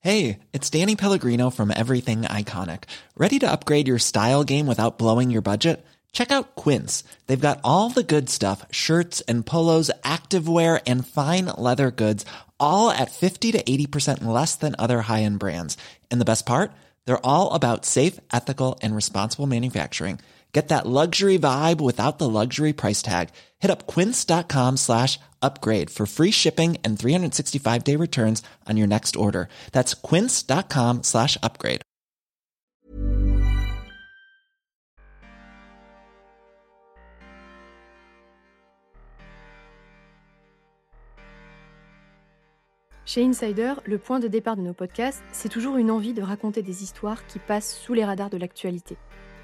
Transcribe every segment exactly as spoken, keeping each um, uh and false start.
Hey, it's Danny Pellegrino from Everything Iconic. Ready to upgrade your style game without blowing your budget? Check out Quince. They've got all the good stuff, shirts and polos, activewear, and fine leather goods, all at fifty to eighty percent less than other high-end brands. And the best part? They're all about safe, ethical, and responsible manufacturing. Get that luxury vibe without the luxury price tag. Hit up quince.com slash upgrade for free shipping and three sixty-five day returns on your next order. That's quince.com slash upgrade. Chez Insider, le point de départ de nos podcasts, c'est toujours une envie de raconter des histoires qui passent sous les radars de l'actualité.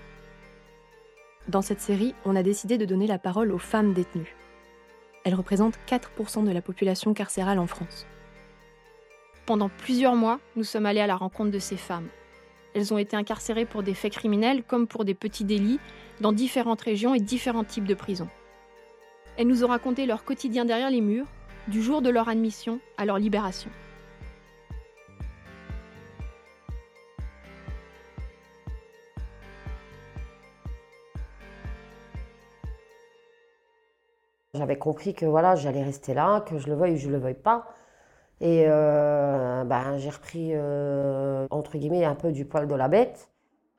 Dans cette série, on a décidé de donner la parole aux femmes détenues. Elles représentent quatre pour cent de la population carcérale en France. Pendant plusieurs mois, nous sommes allés à la rencontre de ces femmes. Elles ont été incarcérées pour des faits criminels comme pour des petits délits dans différentes régions et différents types de prisons. Elles nous ont raconté leur quotidien derrière les murs, du jour de leur admission à leur libération. J'avais compris que voilà, j'allais rester là, que je le veuille ou je le veuille pas. Et euh, ben, j'ai repris, euh, entre guillemets, un peu du poil de la bête.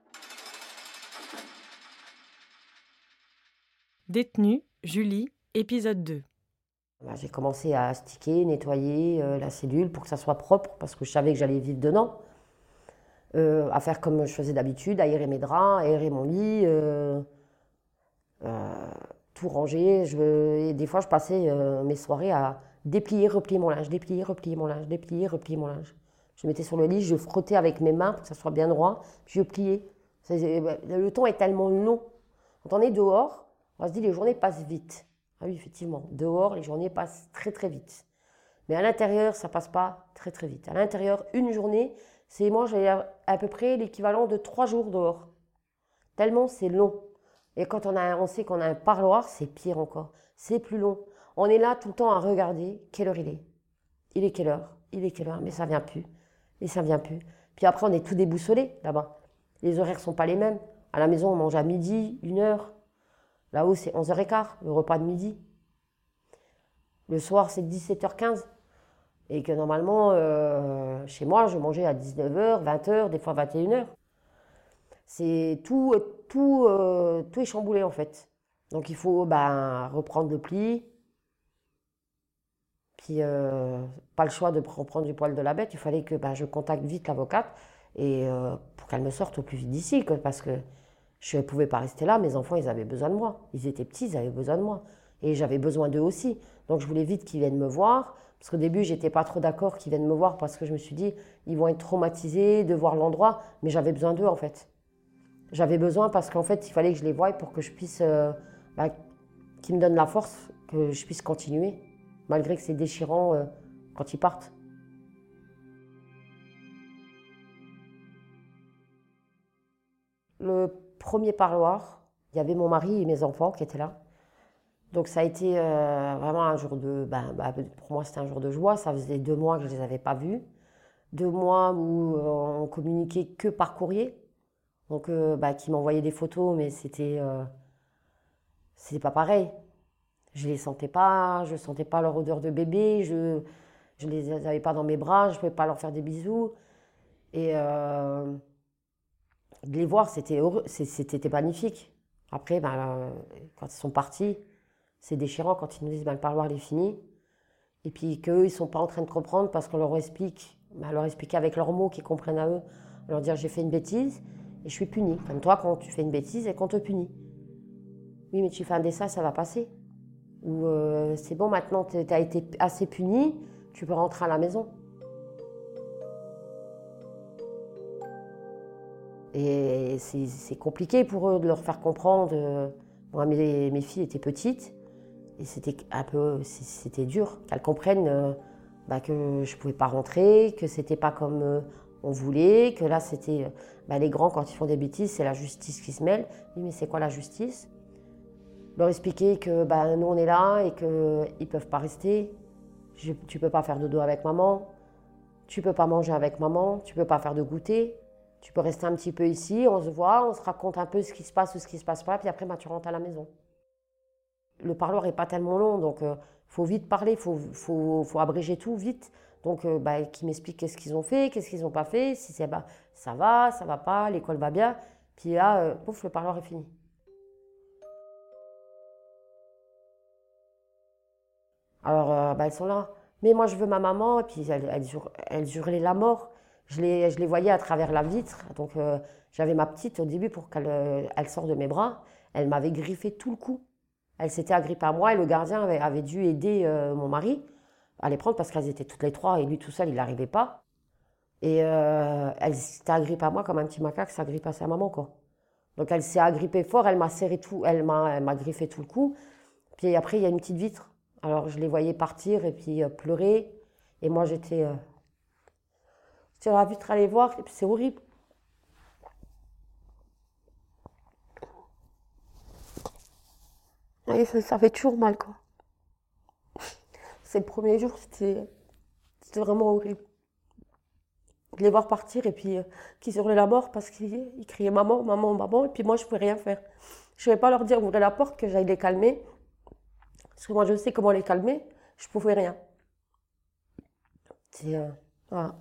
Détenue, Julie, épisode deux. Ben, j'ai commencé à astiquer, nettoyer euh, la cellule pour que ça soit propre, parce que je savais que j'allais vivre dedans. Euh, à faire comme je faisais d'habitude, aérer mes draps, aérer mon lit, euh, euh, tout ranger. Je, et des fois, je passais euh, mes soirées à déplier, replier mon linge, déplier, replier mon linge, déplier, replier mon linge. Je mettais sur le lit, je frottais avec mes mains pour que ça soit bien droit, puis je pliais. C'est, le temps est tellement long. Quand on est dehors, on se dit les journées passent vite. Ah oui, effectivement, dehors, les journées passent très très vite. Mais à l'intérieur, ça passe pas très très vite. À l'intérieur, une journée, c'est moi, j'ai à peu près l'équivalent de trois jours dehors. Tellement c'est long. Et quand on, a, on sait qu'on a un parloir, c'est pire encore. C'est plus long. On est là tout le temps à regarder quelle heure il est. Il est quelle heure? Il est quelle heure? Mais ça vient plus. Mais ça vient plus. Puis après, on est tout déboussolé là-bas. Les horaires ne sont pas les mêmes. À la maison, on mange à midi, une heure. Là-haut, c'est onze heures quinze, le repas de midi. Le soir, c'est dix-sept heures quinze. Et que normalement, euh, chez moi, je mangeais à dix-neuf heures, vingt heures, des fois vingt et une heures. C'est tout, tout, euh, tout est chamboulé en fait. Donc il faut ben, reprendre le pli. Puis euh, pas le choix de reprendre du poil de la bête. Il fallait que ben, je contacte vite l'avocate et, euh, pour qu'elle me sorte au plus vite d'ici. Parce que je ne pouvais pas rester là. Mes enfants, ils avaient besoin de moi. Ils étaient petits, ils avaient besoin de moi. Et j'avais besoin d'eux aussi. Donc je voulais vite qu'ils viennent me voir. Parce qu'au début, je n'étais pas trop d'accord qu'ils viennent me voir parce que je me suis dit, ils vont être traumatisés de voir l'endroit. Mais j'avais besoin d'eux en fait. J'avais besoin parce qu'en fait, il fallait que je les voie pour que je puisse, euh, bah, qu'ils me donnent la force, que je puisse continuer, malgré que c'est déchirant euh, quand ils partent. Le premier parloir, il y avait mon mari et mes enfants qui étaient là. Donc ça a été euh, vraiment un jour de... Ben, ben, pour moi, c'était un jour de joie. Ça faisait deux mois que je ne les avais pas vus. Deux mois où euh, on communiquait que par courrier. Donc, euh, bah, qui m'envoyaient des photos, mais c'était, euh, c'était pas pareil. Je les sentais pas, je sentais pas leur odeur de bébé, je, je les avais pas dans mes bras, je pouvais pas leur faire des bisous. Et euh, de les voir, c'était heureux, c'était magnifique. Après, bah, là, quand ils sont partis, c'est déchirant quand ils nous disent bah, le parloir est fini. Et puis qu'eux, ils sont pas en train de comprendre parce qu'on leur explique, bah, leur expliquer avec leurs mots qu'ils comprennent à eux, leur dire j'ai fait une bêtise. Et je suis punie, comme toi quand tu fais une bêtise et qu'on te punit. Oui, mais tu fais un dessin, ça va passer. Ou euh, c'est bon, maintenant tu as été assez puni, tu peux rentrer à la maison. Et c'est, c'est compliqué pour eux de leur faire comprendre. Euh, moi, mes, mes filles étaient petites et c'était un peu, c'était dur qu'elles comprennent euh, bah, que je ne pouvais pas rentrer, que c'était pas comme euh, on voulait, que là c'était bah, les grands quand ils font des bêtises, c'est la justice qui se mêle. Oui, mais c'est quoi la justice? Leur expliquer que bah, nous on est là et qu'ils ne peuvent pas rester. Je, tu ne peux pas faire dodo avec maman. tu peux pas manger avec maman, tu peux pas faire de goûter, tu peux rester un petit peu ici, on se voit, on se raconte un peu ce qui se passe ou ce qui se passe pas, puis après, bah, tu rentres à la maison. Le parloir est pas tellement long, donc il euh, faut vite parler, il faut, faut, faut abréger tout vite. Donc, euh, bah, qu'ils m'expliquent qu'est-ce qu'ils ont fait, qu'est-ce qu'ils n'ont pas fait, si c'est bah, ça va, ça va pas, l'école va bien. Puis là, euh, pouf, le parloir est fini. Alors, euh, bah, elles sont là. Mais moi, je veux ma maman. Et puis, elles, elles, hur- elles hurlaient la mort. Je les, je les voyais à travers la vitre. Donc, euh, j'avais ma petite au début pour qu'elle euh, elle sorte de mes bras. Elle m'avait griffé tout le cou. Elle s'était agrippée à moi et le gardien avait, avait dû aider euh, mon mari à les prendre parce qu'elles étaient toutes les trois et lui tout seul, il n'arrivait pas. Et euh, elle s'était agrippée à moi comme un petit macaque s'agrippe à sa maman, quoi. Donc, elle s'est agrippée fort, elle m'a serré tout, elle m'a, elle m'a griffé tout le cou. Puis après, il y a une petite vitre. Alors, je les voyais partir et puis euh, pleurer. Et moi, j'étais euh, sur la vitre à les voir. Et puis, c'est horrible. Et ça, ça fait toujours mal, quoi. C'est le premier jour, c'était, c'était vraiment horrible. De les voir partir et puis euh, qu'ils hurlaient la mort parce qu'ils ils criaient maman, maman, maman. Et puis moi, je ne pouvais rien faire. Je ne pouvais pas leur dire ouvrez la porte, que j'aille les calmer. Parce que moi, je sais comment les calmer. Je ne pouvais rien. C'est, euh, voilà.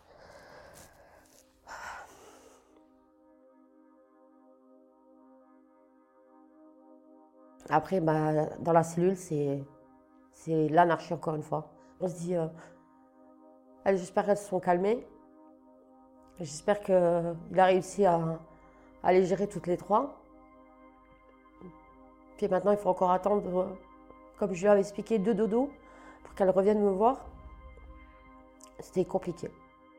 Après, bah, dans la cellule, c'est, c'est l'anarchie encore une fois. On se dit, euh, allez, j'espère qu'elles se sont calmées. J'espère qu'il a réussi à, à les gérer toutes les trois. Puis maintenant, il faut encore attendre, comme je lui avais expliqué, deux dodos pour qu'elles reviennent me voir. C'était compliqué.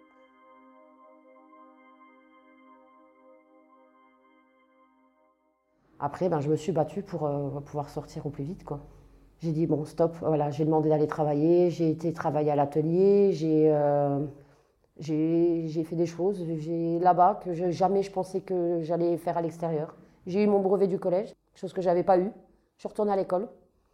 Après, ben, je me suis battue pour euh, pouvoir sortir au plus vite, quoi. J'ai dit, bon, stop, voilà, j'ai demandé d'aller travailler, j'ai été travailler à l'atelier, j'ai, euh, j'ai, j'ai fait des choses j'ai, là-bas que je, jamais je pensais que j'allais faire à l'extérieur. J'ai eu mon brevet du collège, chose que je n'avais pas eue. Je suis retournée à l'école.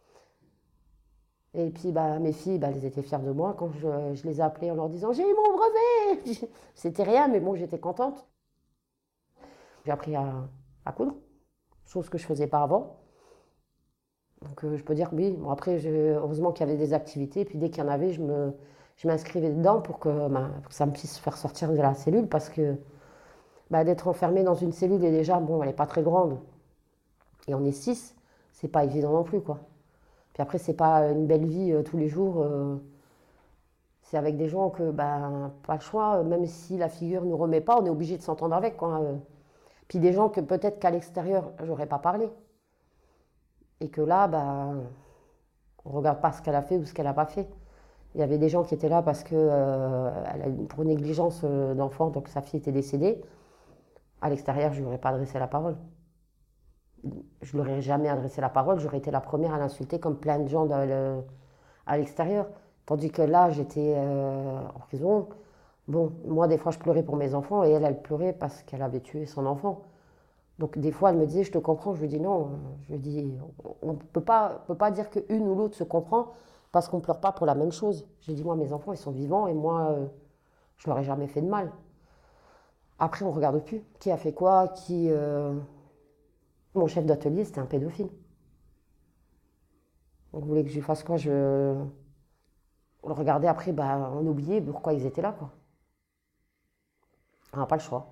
Et puis, bah, mes filles, bah, elles étaient fières de moi quand je, je les ai appelées en leur disant, j'ai eu mon brevet. C'était rien, mais bon, j'étais contente. J'ai appris à, à coudre, chose que je ne faisais pas avant. Donc euh, je peux dire oui. Bon, après, je, heureusement qu'il y avait des activités. Puis dès qu'il y en avait, je, me, je m'inscrivais dedans pour que, bah, pour que ça me puisse faire sortir de la cellule. Parce que bah, d'être enfermé dans une cellule, et déjà, bon, elle n'est pas très grande. Et on est six, c'est pas évident non plus, quoi. Puis après, c'est pas une belle vie euh, tous les jours. Euh, c'est avec des gens que, bah, pas le choix. Même si la figure ne nous remet pas, on est obligé de s'entendre avec, quoi. Euh, puis des gens que peut-être qu'à l'extérieur, j'aurais pas parlé. Et que là, bah, on ne regarde pas ce qu'elle a fait ou ce qu'elle n'a pas fait. Il y avait des gens qui étaient là parce que euh, elle a une, pour une négligence euh, d'enfant, donc sa fille était décédée. À l'extérieur, je ne lui aurais pas adressé la parole. Je ne lui aurais jamais adressé la parole, j'aurais été la première à l'insulter comme plein de gens dans le, à l'extérieur. Tandis que là, j'étais euh, en prison. Bon, moi, des fois, je pleurais pour mes enfants et elle, elle pleurait parce qu'elle avait tué son enfant. Donc des fois, elle me disait, je te comprends. Je lui dis non. Je lui dis, on ne peut pas, peut pas dire qu'une ou l'autre se comprend parce qu'on ne pleure pas pour la même chose. Je lui dis, moi, mes enfants, ils sont vivants et moi, euh, je leur ai jamais fait de mal. Après, on ne regarde plus. Qui a fait quoi qui, euh... Mon chef d'atelier, c'était un pédophile. On voulait que je lui fasse quoi je... On le regardait après, bah, on oubliait pourquoi ils étaient là, quoi. On n'a pas le choix.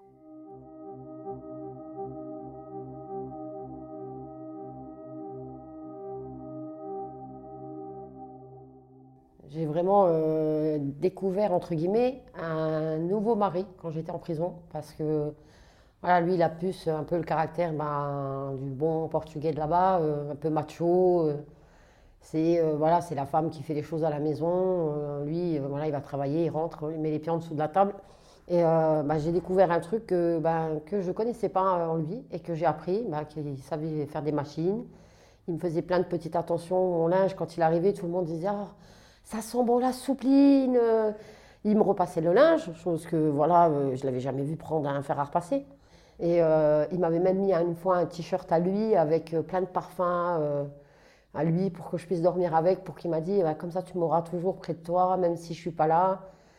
J'ai vraiment euh, découvert, entre guillemets, un nouveau mari quand j'étais en prison. Parce que, voilà, lui, il a plus un peu le caractère ben, du bon portugais de là-bas, euh, un peu macho. Euh, c'est euh, voilà, c'est la femme qui fait les choses à la maison. Euh, lui, euh, voilà, il va travailler, il rentre, il met les pieds en dessous de la table. Et euh, ben, j'ai découvert un truc que, ben, que je ne connaissais pas en lui et que j'ai appris, ben, qu'il savait faire des machines. Il me faisait plein de petites attentions. Mon linge, quand il arrivait, tout le monde disait oh, ça sent bon la soupline. Il me repassait le linge, chose que voilà, je ne l'avais jamais vu prendre un fer à repasser. Et euh, il m'avait même mis une fois un t-shirt à lui avec plein de parfums euh, à lui pour que je puisse dormir avec, pour qu'il m'a dit bah, comme ça tu m'auras toujours près de toi, même si je ne suis pas là.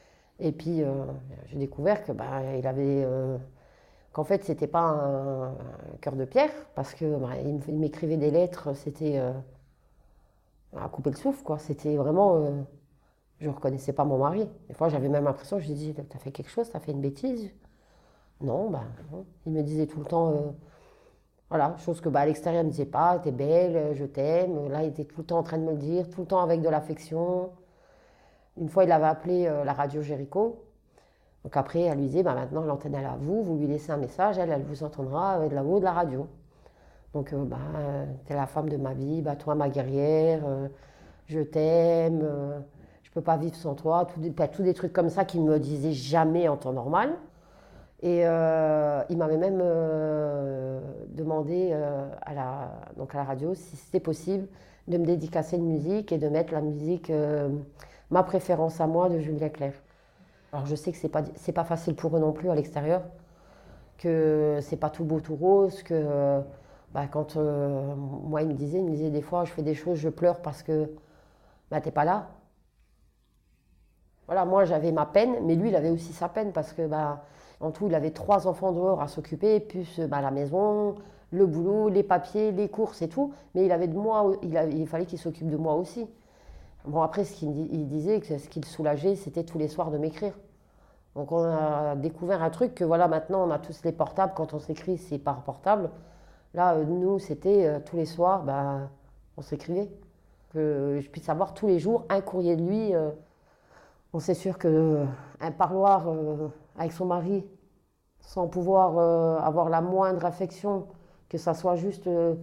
Et puis, euh, j'ai découvert que bah, il avait, euh, qu'en fait, c'était pas un, un cœur de pierre, parce que bah, il m'écrivait des lettres, c'était euh, à couper le souffle, quoi. C'était vraiment, euh, je reconnaissais pas mon mari. Des fois, j'avais même l'impression, je lui disais, t'as fait quelque chose, t'as fait une bêtise? Non, bah non. Il me disait tout le temps, euh, voilà, chose que bah, à l'extérieur, il me disait pas, t'es belle, je t'aime. Là, il était tout le temps en train de me le dire, tout le temps avec de l'affection. Une fois, il avait appelé euh, la radio Jéricho. Donc après, elle lui disait, bah, maintenant, l'antenne est à vous, vous lui laissez un message, elle, elle vous entendra euh, de là-haut de la radio. Donc, euh, bah, euh, t'es la femme de ma vie, bah, toi, ma guerrière, euh, je t'aime, euh, je peux pas vivre sans toi. Tous des, bah, tous des trucs comme ça qu'il me disait jamais en temps normal. Et euh, il m'avait même euh, demandé euh, à, la, donc à la radio si c'était possible de me dédicacer une musique et de mettre la musique, euh, ma préférence à moi, de Julien Clerc. Alors je sais que c'est pas, c'est pas facile pour eux non plus à l'extérieur, que c'est pas tout beau, tout rose, que bah, quand euh, moi il me disait, il me disait des fois je fais des choses, je pleure parce que bah, t'es pas là. Voilà, moi j'avais ma peine, mais lui il avait aussi sa peine parce que bah, en tout il avait trois enfants dehors à s'occuper, plus bah, la maison, le boulot, les papiers, les courses et tout. Mais il avait de moi, il, avait, il fallait qu'il s'occupe de moi aussi. Bon après ce qu'il il disait, que ce qui le soulageait, c'était tous les soirs de m'écrire. Donc on a découvert un truc que voilà maintenant on a tous les portables, quand on s'écrit c'est par portable. Là euh, nous c'était euh, tous les soirs, bah, on s'écrivait. Que je puisse avoir tous les jours un courrier de lui. Euh, Bon, c'est sûr qu'un euh, parloir euh, avec son mari, sans pouvoir euh, avoir la moindre affection, que ça soit juste, euh,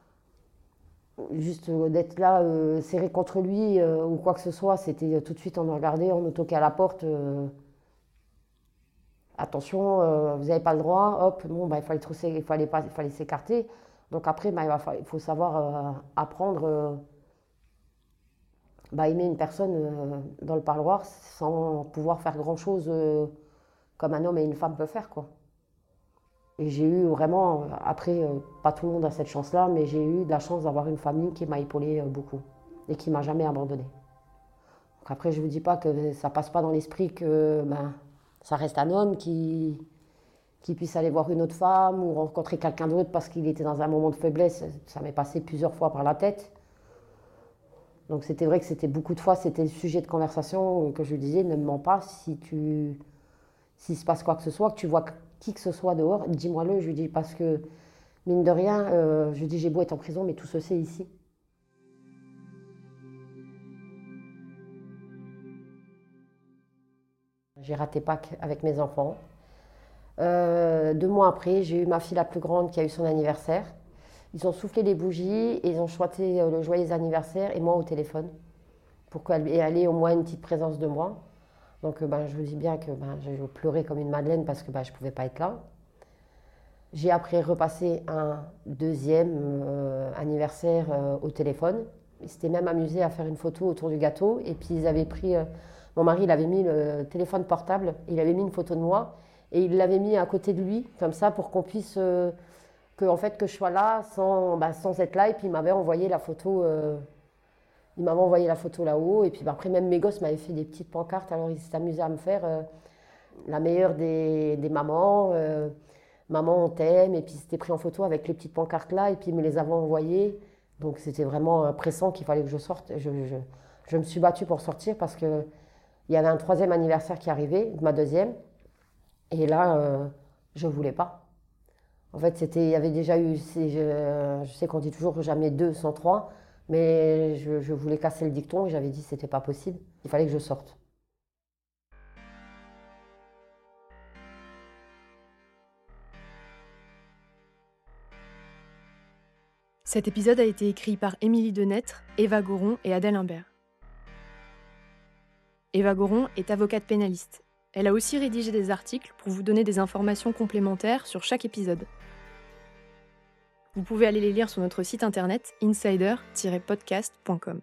juste euh, d'être là, euh, serré contre lui euh, ou quoi que ce soit, c'était euh, tout de suite on nous regardait, on nous toquait à la porte. Euh, attention, euh, vous n'avez pas le droit, hop, bon, bah, il fallait, trousser, il fallait, pas, il fallait s'écarter. Donc après, bah, il, va, il faut savoir euh, apprendre. Euh, Bah, aimer une personne euh, dans le parloir sans pouvoir faire grand-chose euh, comme un homme et une femme peuvent faire, quoi. Et j'ai eu vraiment, après, euh, pas tout le monde a cette chance-là, mais j'ai eu de la chance d'avoir une famille qui m'a épaulée euh, beaucoup et qui m'a jamais abandonnée. Donc après, je ne vous dis pas que ça passe pas dans l'esprit que ben, ça reste un homme qui, qui puisse aller voir une autre femme ou rencontrer quelqu'un d'autre parce qu'il était dans un moment de faiblesse. Ça m'est passé plusieurs fois par la tête. Donc c'était vrai que c'était beaucoup de fois, c'était le sujet de conversation que je lui disais, ne me mens pas, si tu, s'il se passe quoi que ce soit, que tu vois qui que ce soit dehors, dis-moi-le, je lui dis, parce que mine de rien, euh, je lui dis, j'ai beau être en prison, mais tout se sait ici. J'ai raté Pâques avec mes enfants. Euh, deux mois après, j'ai eu ma fille la plus grande qui a eu son anniversaire. Ils ont soufflé les bougies et ils ont chanté le joyeux anniversaire et moi au téléphone pour qu'elle ait au moins une petite présence de moi. Donc ben, je vous dis bien que ben, j'ai pleuré comme une madeleine parce que ben, je ne pouvais pas être là. J'ai après repassé un deuxième euh, anniversaire euh, au téléphone. Ils s'étaient même amusés à faire une photo autour du gâteau et puis ils avaient pris... Euh, mon mari il avait mis le téléphone portable, il avait mis une photo de moi et il l'avait mis à côté de lui comme ça pour qu'on puisse... Euh, Que, en fait, que je sois là sans, bah, sans être là. Et puis il m'avait envoyé la photo, euh, il m'avait envoyé la photo là-haut. Et puis bah, après, même mes gosses m'avaient fait des petites pancartes. Alors ils s'étaient amusés à me faire euh, la meilleure des, des mamans. Euh, maman, on t'aime. Et puis ils s'étaient pris en photo avec les petites pancartes là. Et puis ils me les avaient envoyées. Donc c'était vraiment pressant qu'il fallait que je sorte. Je, je, je me suis battue pour sortir parce qu'il y avait un troisième anniversaire qui arrivait, ma deuxième. Et là, euh, je ne voulais pas. En fait, c'était, il y avait déjà eu, je, je sais qu'on dit toujours jamais deux sans trois, mais je, je voulais casser le dicton et j'avais dit que ce n'était pas possible, il fallait que je sorte. Cet épisode a été écrit par Émilie Denêtre, Eva Goron et Adèle Imbert. Eva Goron est avocate pénaliste. Elle a aussi rédigé des articles pour vous donner des informations complémentaires sur chaque épisode. Vous pouvez aller les lire sur notre site internet insider tiret podcast point com.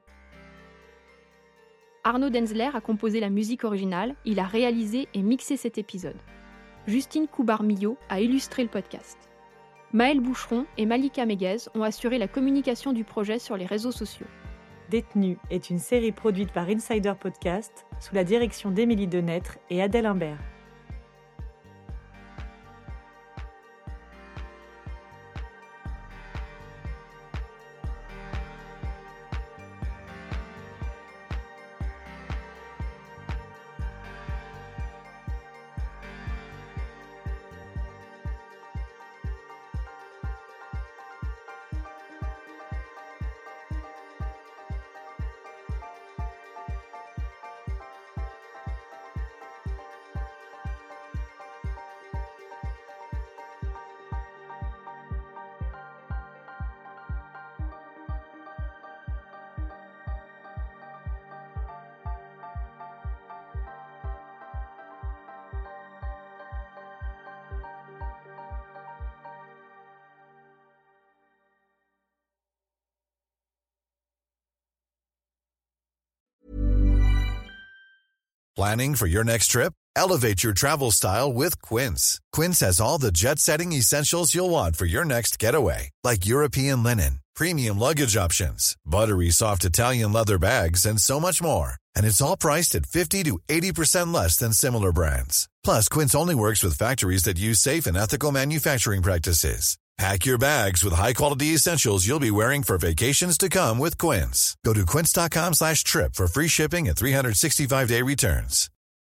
Arnaud Denzler a composé la musique originale, il a réalisé et mixé cet épisode. Justine Coubar-Millot a illustré le podcast. Maëlle Boucheron et Malika Meguez ont assuré la communication du projet sur les réseaux sociaux. Détenue est une série produite par Insider Podcast sous la direction d'Émilie Denêtre et Adèle Imbert. Planning for your next trip? Elevate your travel style with Quince. Quince has all the jet-setting essentials you'll want for your next getaway, like European linen, premium luggage options, buttery soft Italian leather bags, and so much more. And it's all priced at fifty to eighty percent less than similar brands. Plus, Quince only works with factories that use safe and ethical manufacturing practices. Pack your bags with high-quality essentials you'll be wearing for vacations to come with Quince. Go to quince.com slash trip for free shipping and three sixty-five day returns.